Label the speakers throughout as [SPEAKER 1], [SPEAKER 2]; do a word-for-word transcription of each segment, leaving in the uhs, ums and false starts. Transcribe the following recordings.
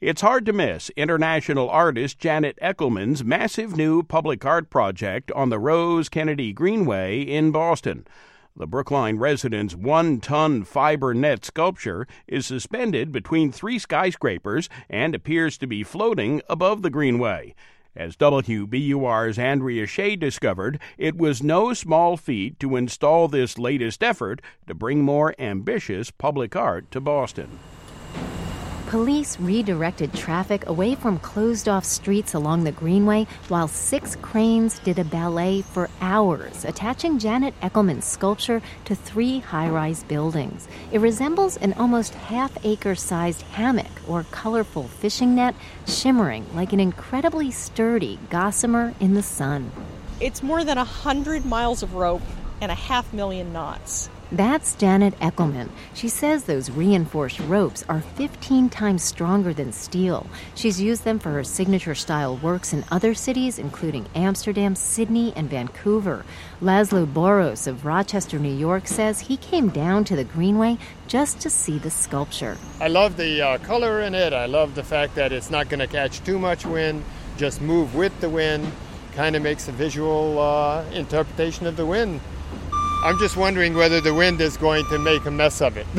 [SPEAKER 1] It's hard to miss international artist Janet Eckelman's massive new public art project on the Rose Kennedy Greenway in Boston. The Brookline resident's one-ton fiber net sculpture is suspended between three skyscrapers and appears to be floating above the Greenway. As W B U R's Andrea Shea discovered, it was no small feat to install this latest effort to bring more ambitious public art to Boston.
[SPEAKER 2] Police redirected traffic away from closed-off streets along the Greenway while six cranes did a ballet for hours, attaching Janet Eckelman's sculpture to three high-rise buildings. It resembles an almost half-acre-sized hammock or colorful fishing net, shimmering like an incredibly sturdy gossamer in the sun.
[SPEAKER 3] It's more than one hundred miles of rope and a half million knots.
[SPEAKER 2] That's Janet Eckelman. She says those reinforced ropes are fifteen times stronger than steel. She's used them for her signature-style works in other cities, including Amsterdam, Sydney, and Vancouver. Laszlo Boros of Rochester, New York, says he came down to the Greenway just to see the sculpture.
[SPEAKER 4] I love the uh, color in it. I love the fact that it's not going to catch too much wind, just move with the wind. Kind of makes a visual uh, interpretation of the wind. I'm just wondering whether the wind is going to make a mess of it.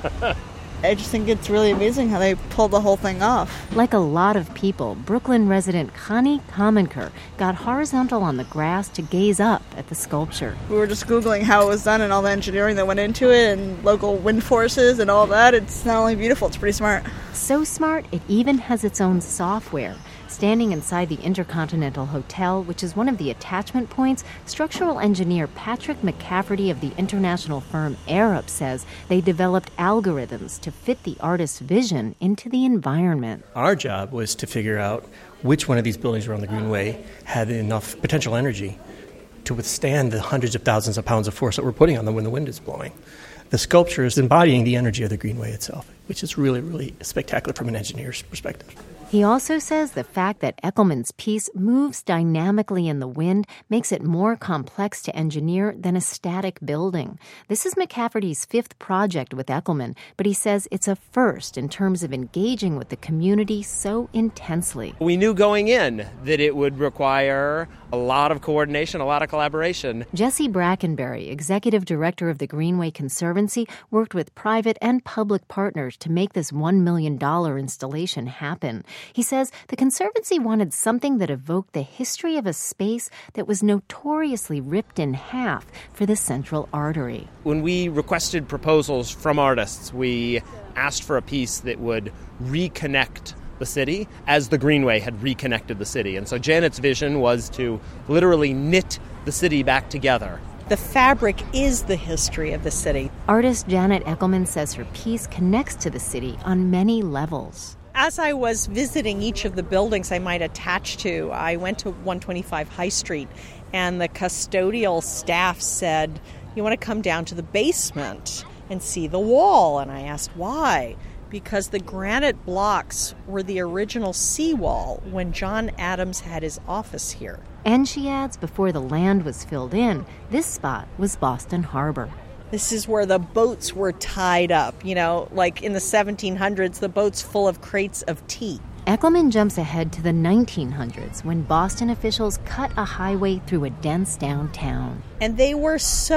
[SPEAKER 5] I just think it's really amazing how they pulled the whole thing off.
[SPEAKER 2] Like a lot of people, Brooklyn resident Connie Kamenker got horizontal on the grass to gaze up at the sculpture.
[SPEAKER 5] We were just Googling how it was done and all the engineering that went into it and local wind forces and all that. It's not only beautiful, it's pretty smart.
[SPEAKER 2] So smart, it even has its own software. Standing inside the Intercontinental Hotel, which is one of the attachment points, structural engineer Patrick McCafferty of the international firm Arup says they developed algorithms to fit the artist's vision into the environment.
[SPEAKER 6] Our job was to figure out which one of these buildings around the Greenway had enough potential energy to withstand the hundreds of thousands of pounds of force that we're putting on them when the wind is blowing. The sculpture is embodying the energy of the Greenway itself, which is really, really spectacular from an engineer's perspective.
[SPEAKER 2] He also says the fact that Eckelman's piece moves dynamically in the wind makes it more complex to engineer than a static building. This is McCafferty's fifth project with Eckelman, but he says it's a first in terms of engaging with the community so intensely.
[SPEAKER 7] We knew going in that it would require a lot of coordination, a lot of collaboration.
[SPEAKER 2] Jesse Brackenberry, executive director of the Greenway Conservancy, worked with private and public partners to make this one million dollars installation happen. He says the Conservancy wanted something that evoked the history of a space that was notoriously ripped in half for the central artery.
[SPEAKER 7] When we requested proposals from artists, we asked for a piece that would reconnect the city as the Greenway had reconnected the city. And so Janet's vision was to literally knit the city back together.
[SPEAKER 3] The fabric is the history of the city.
[SPEAKER 2] Artist Janet Eckelman says her piece connects to the city on many levels.
[SPEAKER 3] As I was visiting each of the buildings I might attach to, I went to one twenty-five High Street, and the custodial staff said, "You want to come down to the basement and see the wall?" And I asked, why? Because the granite blocks were the original seawall when John Adams had his office here.
[SPEAKER 2] And she adds, before the land was filled in, this spot was Boston Harbor.
[SPEAKER 3] This is where the boats were tied up, you know, like in the seventeen hundreds, the boats full of crates of tea.
[SPEAKER 2] Eckelman jumps ahead to the nineteen hundreds when Boston officials cut a highway through a dense downtown.
[SPEAKER 3] And they were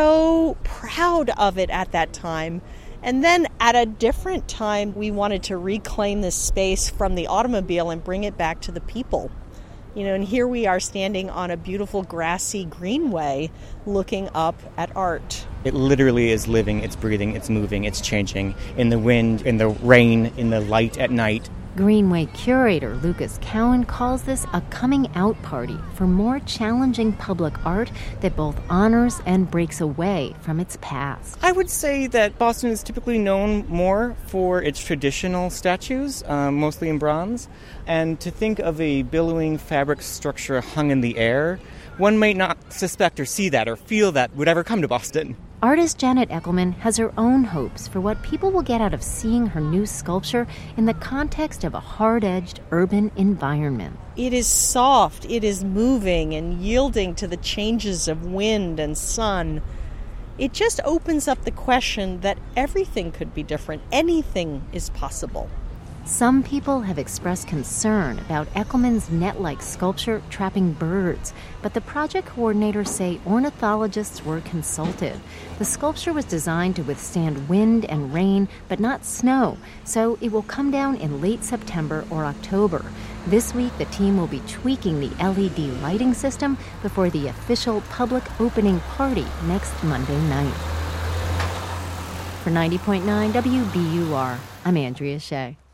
[SPEAKER 3] so proud of it at that time. And then at a different time, we wanted to reclaim this space from the automobile and bring it back to the people. You know, and here we are standing on a beautiful grassy greenway looking up at art.
[SPEAKER 8] It literally is living, it's breathing, it's moving, it's changing in the wind, in the rain, in the light at night.
[SPEAKER 2] Greenway curator Lucas Cowan calls this a coming out party for more challenging public art that both honors and breaks away from its past.
[SPEAKER 8] I would say that Boston is typically known more for its traditional statues, um, mostly in bronze. And to think of a billowing fabric structure hung in the air, one might not suspect or see that or feel that would ever come to Boston.
[SPEAKER 2] Artist Janet Eckelman has her own hopes for what people will get out of seeing her new sculpture in the context of a hard-edged urban environment.
[SPEAKER 3] It is soft, it is moving and yielding to the changes of wind and sun. It just opens up the question that everything could be different. Anything is possible.
[SPEAKER 2] Some people have expressed concern about Eckelmann's net-like sculpture trapping birds, but the project coordinators say ornithologists were consulted. The sculpture was designed to withstand wind and rain, but not snow, so it will come down in late September or October. This week, the team will be tweaking the L E D lighting system before the official public opening party next Monday night. For ninety point nine W B U R, I'm Andrea Shea.